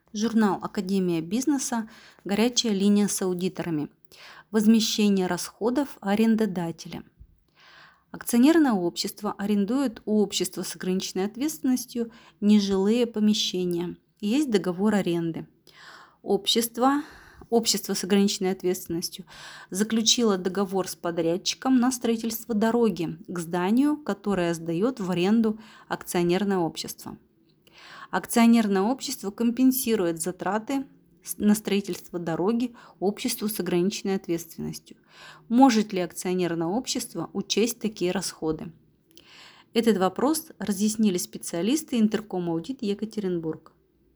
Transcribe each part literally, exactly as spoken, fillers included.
Журнал «Академия бизнеса», горячая линия с аудиторами. Возмещение расходов арендодателя. Акционерное общество арендует у общества с ограниченной ответственностью нежилые помещения. Есть договор аренды. Общество, общество с ограниченной ответственностью заключило договор с подрядчиком на строительство дороги к зданию, которое сдает в аренду акционерное общество. Акционерное общество компенсирует затраты на строительство дороги обществу с ограниченной ответственностью. Может ли акционерное общество учесть такие расходы? Этот вопрос разъяснили специалисты Интерком Аудит Екатеринбург.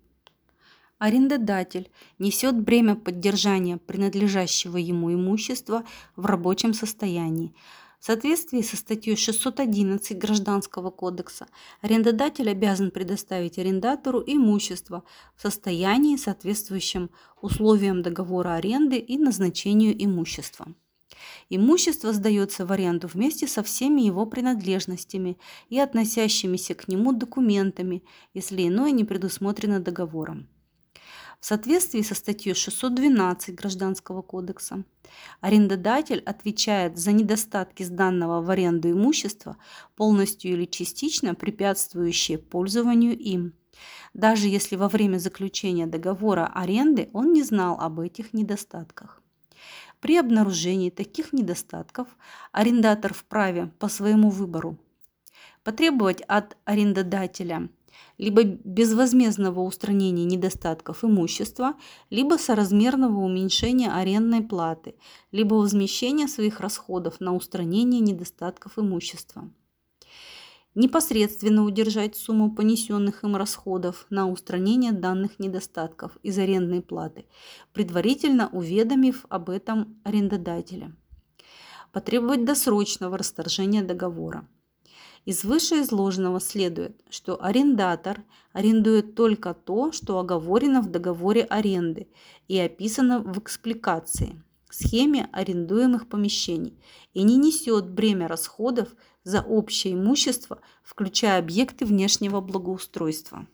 Арендодатель несет бремя поддержания принадлежащего ему имущества в рабочем состоянии. В соответствии со статьей шестьсот одиннадцать Гражданского кодекса арендодатель обязан предоставить арендатору имущество в состоянии, соответствующем условиям договора аренды и назначению имущества. Имущество сдается в аренду вместе со всеми его принадлежностями и относящимися к нему документами, если иное не предусмотрено договором. В соответствии со статьей шестьсот двенадцать Гражданского кодекса арендодатель отвечает за недостатки сданного в аренду имущества, полностью или частично препятствующие пользованию им, даже если во время заключения договора аренды он не знал об этих недостатках. При обнаружении таких недостатков арендатор вправе по своему выбору потребовать от арендодателя либо безвозмездного устранения недостатков имущества, либо соразмерного уменьшения арендной платы, либо возмещения своих расходов на устранение недостатков имущества. Непосредственно удержать сумму понесенных им расходов на устранение данных недостатков из арендной платы, предварительно уведомив об этом арендодателя. Потребовать досрочного расторжения договора. Из вышеизложенного следует, что арендатор арендует только то, что оговорено в договоре аренды и описано в экспликации, схеме арендуемых помещений, и не несет бремя расходов за общее имущество, включая объекты внешнего благоустройства.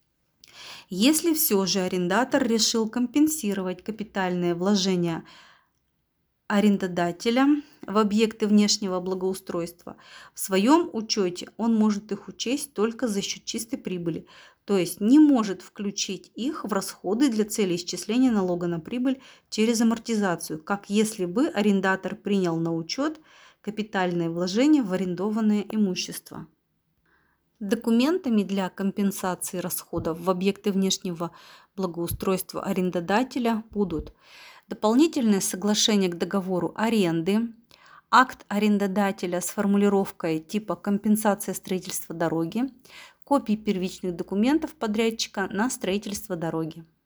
Если все же арендатор решил компенсировать капитальные вложения арендодателя в объекты внешнего благоустройства, в своем учете он может их учесть только за счет чистой прибыли, то есть не может включить их в расходы для цели исчисления налога на прибыль через амортизацию, как если бы арендатор принял на учет капитальные вложения в арендованное имущество. Документами для компенсации расходов в объекты внешнего благоустройства арендодателя будут дополнительное соглашение к договору аренды, акт арендодателя с формулировкой типа «компенсация строительства дороги», копии первичных документов подрядчика на строительство дороги.